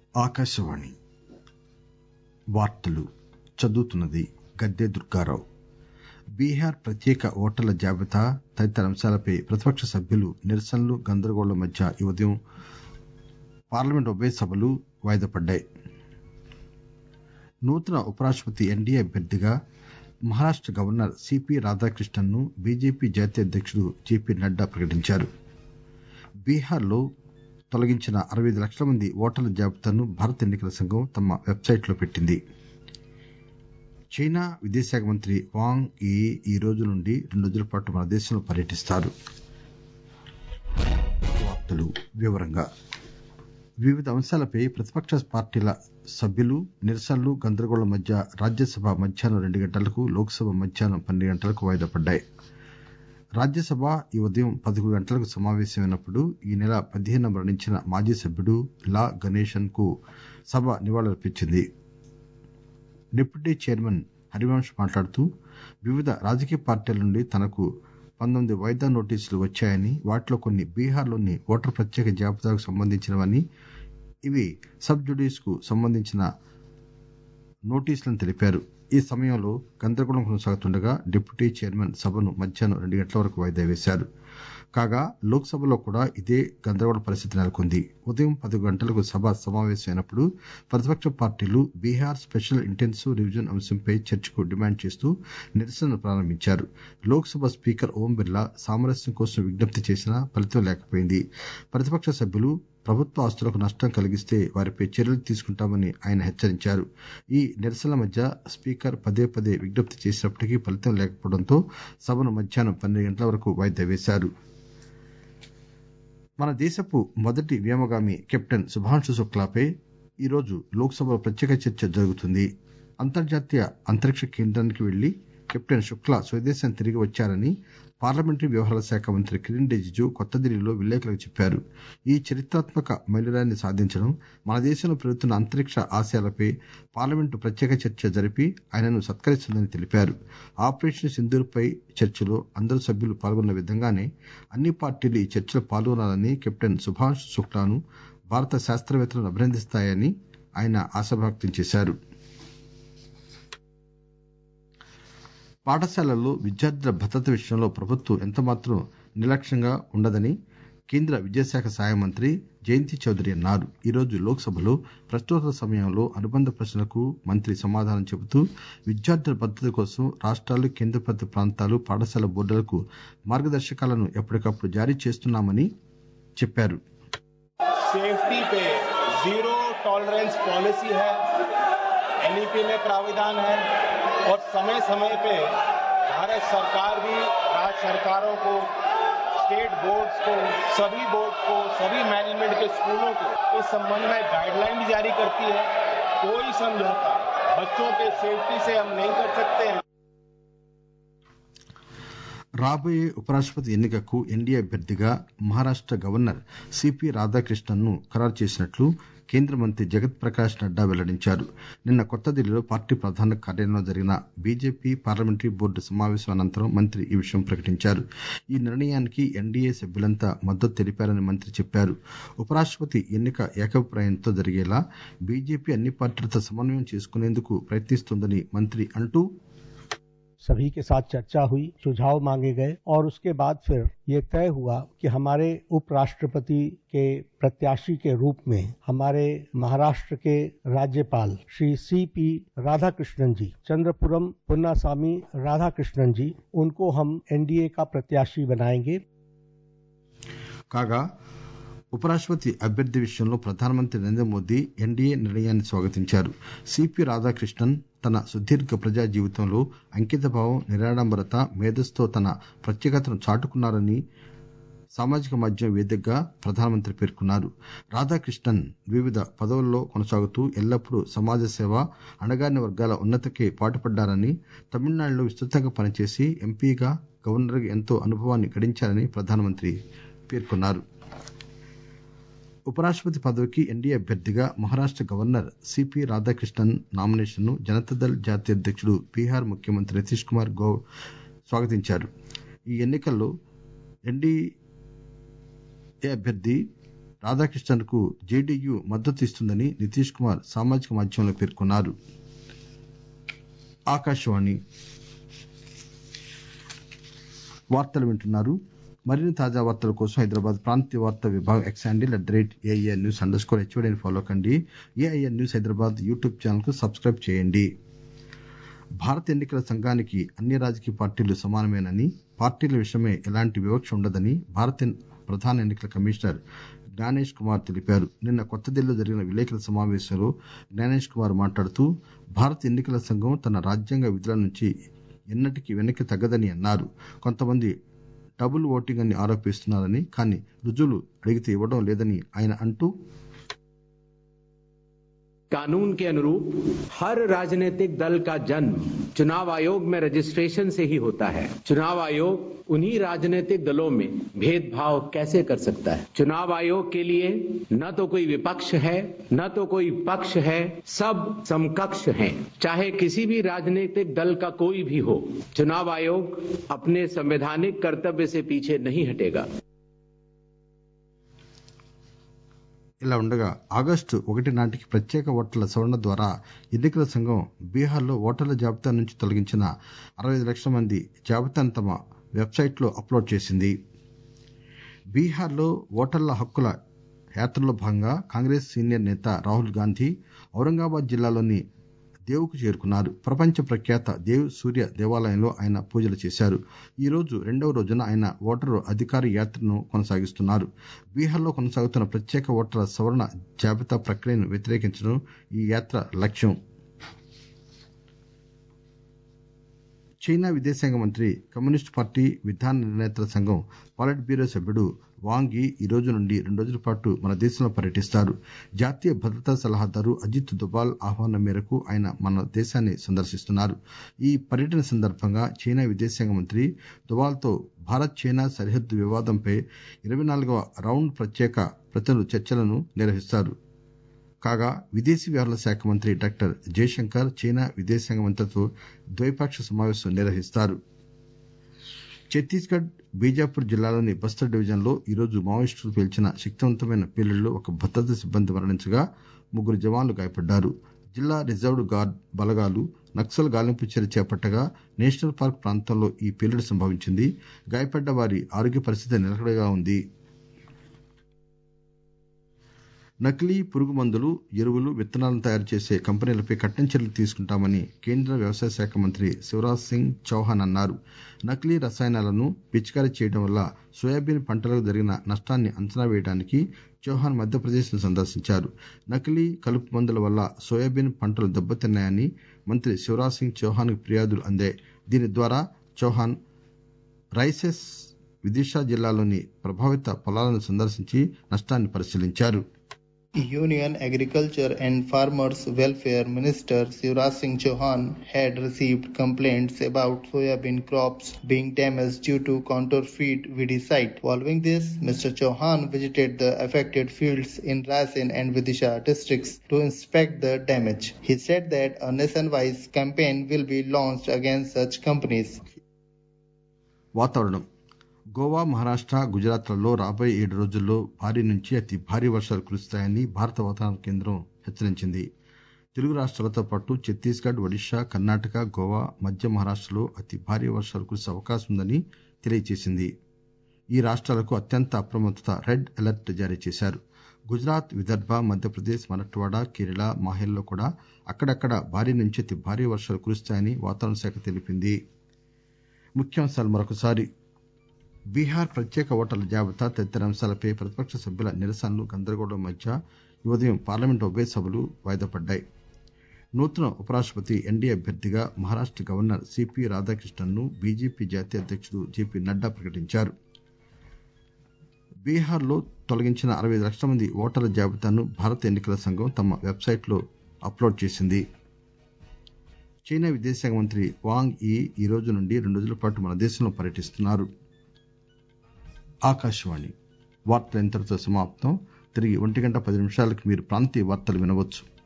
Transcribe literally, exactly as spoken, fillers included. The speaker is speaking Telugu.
ఆకాశవాణి వార్తలు చదువుతున్నది గద్దె దుర్గారావు. బీహార్ ప్రత్యేక ఓటర్ల జాబితా తదితర అంశాలపై ప్రతిపక్ష సభ్యులు నిరసనలు గందరగోళం మధ్య ఈ ఉదయం పార్లమెంట్ ఉభయ సభలు వాయిదా పడ్డాయి. నూతన ఉపరాష్టపతి ఎన్డీఏ అభ్యర్థిగా మహారాష్ట గవర్నర్ సిపి రాధాకృష్ణన్ ను బీజేపీ జాతీయ అధ్యకుడు జేపీ నడ్డా ప్రకటించారు. బీహార్ లో తొలగించిన అరవై ఐదు లక్షల మంది ఓటర్ల జాబితాను భారత ఎన్నికల సంఘం తమ వెబ్సైట్ లో పెట్టింది. చైనా విదేశాంగ మంత్రి వాంగ్ యీ ఈ రోజు నుండి రెండు రోజుల పాటు మన దేశంలో పర్యటిస్తారు. వివిధ అంశాలపై ప్రతిపక్ష పార్టీల సభ్యులు నిరసనలు గందరగోళం మధ్య రాజ్యసభ మధ్యాహ్నం రెండు గంటలకు లోక్సభ మధ్యాహ్నం పన్నెండు గంటలకు వాయిదా పడ్డాయి. రాజ్యసభ ఈ ఉదయం పదకొండు గంటలకు సమావేశమైనప్పుడు ఈ నెల పదిహేనున మరణించిన మాజీ సభ్యుడు లా గణేశన్ కు సభ నివాళులర్పించింది. డిప్యూటీ చైర్మన్ హరివంశ్ మాట్లాడుతూ వివిధ రాజకీయ పార్టీల నుండి తనకు పంతొమ్మిది వాయిదా నోటీసులు వచ్చాయని, వాటిలో కొన్ని బీహార్ లోని ఓటరు ప్రత్యేక జాబితాకు సంబంధించినవని, ఇవి సబ్ జుడీస్ కు సంబంధించిన నోటీసులని తెలిపారు. ఈ సమయంలో గందరగోళం కొనసాగుతుండగా డిప్యూటీ చైర్మన్ సభను మధ్యాహ్నం రెండు గంటల వరకు వాయిదా వేశారు. కాగా లోక్ సభలో కూడా ఇదే గందరగోళ పరిస్థితి నెలకొంది. ఉదయం పది గంటలకు సభ సమావేశమైనప్పుడు ప్రతిపక్ష పార్టీలు బీహార్ స్పెషల్ ఇంటెన్సివ్ రివిజన్ అంశంపై చర్చకు డిమాండ్ చేస్తూ నిరసనలు ప్రారంభించారు. లోక్ సభ స్పీకర్ ఓం బిర్లా సామరస్యం కోసం విజ్ఞప్తి చేసినా ఫలితం లేకపోయింది. ప్రతిపక్ష సభ్యులు ప్రభుత్వ ఆస్తులకు నష్టం కలిగిస్తే వారిపై చర్యలు తీసుకుంటామని ఆయన హెచ్చరించారు. ఈ నిరసనల మధ్య స్పీకర్ పదే పదే విజ్ఞప్తి చేసినప్పటికీ ఫలితం లేకపోవడంతో సభను మధ్యాహ్నం పన్నెండు గంటల వరకు వాయిదా వేశారు. మన దేశపు మొదటి వ్యోమగామి కెప్టెన్ శుభాంశు శుక్లాపై ఈరోజు లోక్ సభలో ప్రత్యేక చర్చ జరుగుతుంది. అంతర్జాతీయ అంతరిక్ష కేంద్రానికి వెళ్లి కెప్టెన్ శుక్లా స్వదేశం తిరిగి వచ్చారని పార్లమెంటరీ వ్యవహారాల శాఖ మంత్రి కిరణ్ రిజిజు కొత్తదిల్లీలో విలేకరులకు చెప్పారు. ఈ చరిత్రాత్మక మైలురాయిని సాధించడం, మన దేశంలో పెరుగుతున్న అంతరిక్ష ఆశయాలపై పార్లమెంటు ప్రత్యేక చర్చ జరిపి ఆయనను సత్కరిస్తుందని తెలిపారు. ఆపరేషన్ సింధూర్ పై చర్చలో అందరు సభ్యులు పాల్గొన్న విధంగానే అన్ని పార్టీలు ఈ చర్చలో పాల్గొనాలని కెప్టెన్ శుభాంశు శుక్లాను భారత శాస్త్రవేత్తలు అభినందిస్తాయని ఆయన ఆశాభావం వ్యక్తం చేశారు. పాఠశాలల్లో విద్యార్థుల భద్రత విషయంలో ప్రభుత్వం ఎంతమాత్రం నిర్లక్ష్యంగా ఉండదని కేంద్ర విద్యాశాఖ సహాయ మంత్రి జయంతి చౌదరి అన్నారు. ఈరోజు లోక్ సభలో ప్రశ్నోత్తరాల సమయంలో అనుబంధ ప్రశ్నలకు మంత్రి సమాధానం చెబుతూ విద్యార్థుల భద్రత కోసం రాష్టాలు, కేంద్రపాలిత ప్రాంతాలు, పాఠశాల బోర్డులకు మార్గదర్శకాలను ఎప్పటికప్పుడు జారీ చేస్తున్నామని చెప్పారు. सेफ्टी पे जीरो टॉलरेंस पॉलिसी है, एनईपी में प्राविधान है और समय समय पे भारत सरकार भी राज्य सरकारों को, स्टेट बोर्ड्स को, सभी बोर्ड को, सभी मैनेजमेंट के स्कूलों को इस संबंध में गाइडलाइन भी जारी करती है. कोई समझौता बच्चों के सेफ्टी से हम नहीं कर सकते हैं. రాబోయే ఉపరాష్టపతి ఎన్నికకు ఎన్డీఏ అభ్యర్థిగా మహారాష్ట గవర్నర్ సిపి రాధాకృష్ణన్ ను ఖరారు చేసినట్లు కేంద్ర మంత్రి జగత్ ప్రకాష్ నడ్డా వెల్లడించారు. నిన్న కొత్తదిల్లీలో పార్టీ ప్రధాన కార్యాలయంలో జరిగిన బీజేపీ పార్లమెంటరీ బోర్డు సమావేశం అనంతరం మంత్రి ఈ విషయం ప్రకటించారు. ఈ నిర్ణయానికి ఎన్డీఏ సభ్యులంతా మద్దతు తెలిపారని మంత్రి చెప్పారు. ఉపరాష్టపతి ఎన్నిక ఏకాభిప్రాయంతో జరిగేలా బీజేపీ అన్ని పార్టీలతో సమన్వయం చేసుకునేందుకు ప్రయత్నిస్తోందని మంత్రి అంటూ सभी के साथ चर्चा हुई, सुझाव मांगे गए और उसके बाद फिर ये तय हुआ कि हमारे उपराष्ट्रपति के प्रत्याशी के रूप में हमारे महाराष्ट्र के राज्यपाल श्री सी पी राधाकृष्णन जी, चंद्रपुरम पुन्नास्वामी राधाकृष्णन जी, उनको हम एनडीए का प्रत्याशी बनाएंगे. కాగా ఉపరాష్టపతి అభ్యర్థి విషయంలో ప్రధానమంత్రి నరేంద్ర మోదీ ఎన్డీఏ నిర్ణయాన్ని స్వాగతించారు. సిపి రాధాకృష్ణన్ తన సుదీర్ఘ ప్రజా జీవితంలో అంకితభావం, నిరాడంబరత, మేధస్సుతో తన ప్రత్యేకతను చాటుకున్నారని సామాజిక మాధ్యమం వేదికగా ప్రధానమంత్రి పేర్కొన్నారు. రాధాకృష్ణన్ వివిధ పదవుల్లో కొనసాగుతూ ఎల్లప్పుడూ సమాజ సేవ, అణగారిన వర్గాల ఉన్నతికి పాటుపడ్డారని, తమిళనాడులో విస్తృతంగా పనిచేసి ఎంపీగా, గవర్నర్గా ఎంతో అనుభవాన్ని గడించారని ప్రధానమంత్రి పేర్కొన్నారు. ఉపరాష్టపతి పదవికి ఎన్డీఏ అభ్యర్థిగా Maharashtra governor CP Radhakrishnan nomination ను జనతాదళ్ జాతీయ అధ్యకుడు బీహార్ ముఖ్యమంత్రి నితీష్ కుమార్ గౌడ్ స్వాగతించారు. ఈ ఎన్నికల్లో ఎన్డీఏ అభ్యర్థి రాధాకృష్ణన్ కు జేడీయూ మద్దతు ఇస్తుందని నితీష్ కుమార్ సామాజిక మాధ్యమంలో పేర్కొన్నారు. ఆకాశవాణి వార్తలు వింటున్నారు. మరిన్ని తాజా వార్తల కోసం హైదరాబాద్ ప్రాంతీయ వార్తా విభాగం X handle at the rate AIR news underscore హెచ్ఓడిని ఫాలో కండి. AIR news Hyderabad YouTube channel కు సబ్స్క్రైబ్ చేయండి. భారత ఎన్నికల సంఘానికి అన్ని రాజకీయ పార్టీలు సమానమేనని, పార్టీల విషయమై ఎలాంటి వివక్ష ఉండదని భారత ప్రధాన ఎన్నికల కమిషనర్ జ్ఞానేష్ కుమార్ తెలిపారు. నిన్న కొత్తదిల్లీలో జరిగిన విలేకరుల సమావేశంలో జ్ఞానేష్ కుమార్ మాట్లాడుతూ భారత ఎన్నికల సంఘం తన రాజ్యాంగ విధుల నుంచి ఎన్నటికీ వెనక్కి తగ్గదని అన్నారు. కొంతమంది డబుల్ ఓటింగ్ అని ఆరోపిస్తున్నారని, కానీ రుజువులు అడిగితే ఇవ్వడం లేదని ఆయన అంటూ, कानून के अनुरूप हर राजनीतिक दल का जन्म चुनाव आयोग में रजिस्ट्रेशन से ही होता है. चुनाव आयोग उन्हीं राजनीतिक दलों में भेदभाव कैसे कर सकता है? चुनाव आयोग के लिए न तो कोई विपक्ष है, न तो कोई पक्ष है, सब समकक्ष हैं. चाहे किसी भी राजनीतिक दल का कोई भी हो, चुनाव आयोग अपने संवैधानिक कर्तव्य से पीछे नहीं हटेगा. ఇలా ఉండగా ఆగస్టు ఒకటి నాటికి ప్రత్యేక ఓటర్ల సవరణ ద్వారా ఎన్నికల సంఘం బీహార్లో ఓటర్ల జాబితా నుంచి తొలగించిన అరవై ఐదు లక్షల మంది జాబితాను తమ వెబ్సైట్లో అప్లోడ్ చేసింది. బీహార్లో ఓటర్ల హక్కుల యాత్రలో భాగంగా కాంగ్రెస్ సీనియర్ నేత రాహుల్ గాంధీ ఔరంగాబాద్ జిల్లాలోని దేవుకు చేరుకున్నారు. ప్రపంచ ప్రఖ్యాత దేవ్ సూర్య దేవాలయంలో ఆయన పూజలు చేశారు. ఈ రోజు రెండవ రోజున ఆయన ఓటరు అధికార యాత్రను కొనసాగిస్తున్నారు. బీహార్లో కొనసాగుతున్న ప్రత్యేక ఓటర్ల సవరణ జాబితా ప్రక్రియను వ్యతిరేకించడం ఈ యాత్ర లక్ష్యం. చైనా విదేశాంగ మంత్రి, కమ్యూనిస్టు పార్టీ విధాన నిర్ణేతల సంఘం పాలిట్ బ్యూరో సభ్యుడు వాంగ్ యీ ఈ రోజు నుండి రెండు రోజుల పాటు మన దేశంలో పర్యటిస్తారు. జాతీయ భద్రతా సలహాదారు అజిత్ దోబాల్ ఆహ్వానం మేరకు ఆయన మన దేశాన్ని సందర్శిస్తున్నారు. ఈ పర్యటన సందర్భంగా చైనా విదేశాంగ మంత్రి దోబాల్తో భారత్ చైనా సరిహద్దు వివాదంపై ఇరవై నాలుగవ రౌండ్ ప్రత్యేక ప్రతినిధుల చర్చలను నిర్వహిస్తారు. కాగా విదేశీ వ్యవహారాల శాఖ మంత్రి డాక్టర్ జయశంకర్ చైనా విదేశాంగ మంత్రితో ద్వైపాక్షిక సమావేశం నిర్వహిస్తారు. ఛత్తీస్గఢ్ బీజాపూర్ జిల్లాలోని బస్తర్ డివిజన్ లో ఈరోజు మావోయిస్టులు పేల్చిన శక్తివంతమైన పేలుళ్లలో ఒక భద్రతా సిబ్బంది మరణించగా ముగ్గురు జవాన్లు గాయపడ్డారు. జిల్లా రిజర్వ్డ్ గార్డ్ బలగాలు నక్సల్ గాలింపు చర్య చేపట్టగా నేషనల్ పార్క్ ప్రాంతంలో ఈ పేలుడు సంభవించింది. గాయపడ్డ వారి ఆరోగ్య పరిస్థితి నిలకడగా ఉంది. నకిలీ పురుగు మందులు, ఎరువులు, విత్తనాలను తయారు చేసే కంపెనీలపై కఠిన చర్యలు తీసుకుంటామని కేంద్ర వ్యవసాయ శాఖ మంత్రి శివరాజ్ సింగ్ చౌహాన్ అన్నారు. నకిలీ రసాయనాలను పిచికారీ చేయడం వల్ల సోయాబీన్ పంటలకు జరిగిన నష్టాన్ని అంచనా వేయడానికి చౌహాన్ మధ్యప్రదేశ్ ను సందర్శించారు. నకిలీ కలుపు మందుల వల్ల సోయాబీన్ పంటలు దెబ్బతిన్నాయని మంత్రి శివరాజ్ సింగ్ చౌహాన్ కు ఫిర్యాదులు అందాయి. దీని ద్వారా చౌహాన్ రైసెస్ విదిశా జిల్లాలోని ప్రభావిత పొలాలను సందర్శించి నష్టాన్ని పరిశీలించారు. Union Agriculture and Farmers Welfare Minister Shivraj Singh Chauhan had received complaints about soybean crops being damaged due to counterfeit weedicide. Following this, Mister Chauhan visited the affected fields in Raisen and Vidisha districts to inspect the damage. He said that a nationwide campaign will be launched against such companies. వాతావరణం. గోవా, మహారాష్ట, గుజరాత్ లలో రాబోయే ఏడు రోజుల్లో భారీ నుంచి అతి భారీ వర్షాలు కురుస్తాయని భారత వాతావరణ కేంద్రం హెచ్చరించింది. తెలుగు రాష్ట్రాలతో పాటు ఛత్తీస్గఢ్, ఒడిశా, కర్ణాటక, గోవా, మధ్య మహారాష్టలో అతి భారీ వర్షాలు కురిసే అవకాశం ఉందని తెలియజేసింది. ఈ రాష్ట్రాలకు అత్యంత అప్రమత్తత రెడ్ అలర్ట్ జారీ చేశారు. గుజరాత్, విదర్భ, మధ్యప్రదేశ్, మరాఠ్వాడ, కేరళ, మాహేల్లో కూడా అక్కడక్కడ భారీ నుంచి అతి భారీ వర్షాలు కురుస్తాయని వాతావరణ శాఖ తెలిపింది. ముఖ్యాంశాలు మరొకసారి. బీహార్ ప్రత్యేక ఓటర్ల జాబితా తదితర అంశాలపై ప్రతిపక్ష సభ్యుల నిరసనలు, గందరగోళం మధ్య ఈ ఉదయం పార్లమెంటు ఉభయ సభలు వాయిదా పడ్డాయి. నూతన ఉపరాష్టపతి ఎన్డీఏ అభ్యర్థిగా మహారాష్ట గవర్నర్ సిపి రాధాకృష్ణన్ ను బీజేపీ జాతీయ అధ్యక్షుడు జేపీ నడ్డా ప్రకటించారు. బీహార్ లో తొలగించిన అరవై ఐదు లక్షల మంది ఓటర్ల జాబితాను భారత ఎన్నికల సంఘం తమ వెబ్సైట్ లో అప్లోడ్ చేసింది. చైనా విదేశాంగ మంత్రి వాంగ్ యీ ఈ రోజు నుండి రెండు రోజుల పాటు మన దేశంలో పర్యటిస్తున్నారు. ఆకాశవాణి వార్తలు ఇంతటితో సమాప్తం. తిరిగి ఒంటి గంట పది నిమిషాలకు మీరు ప్రాంతీయ వార్తలు వినవచ్చు.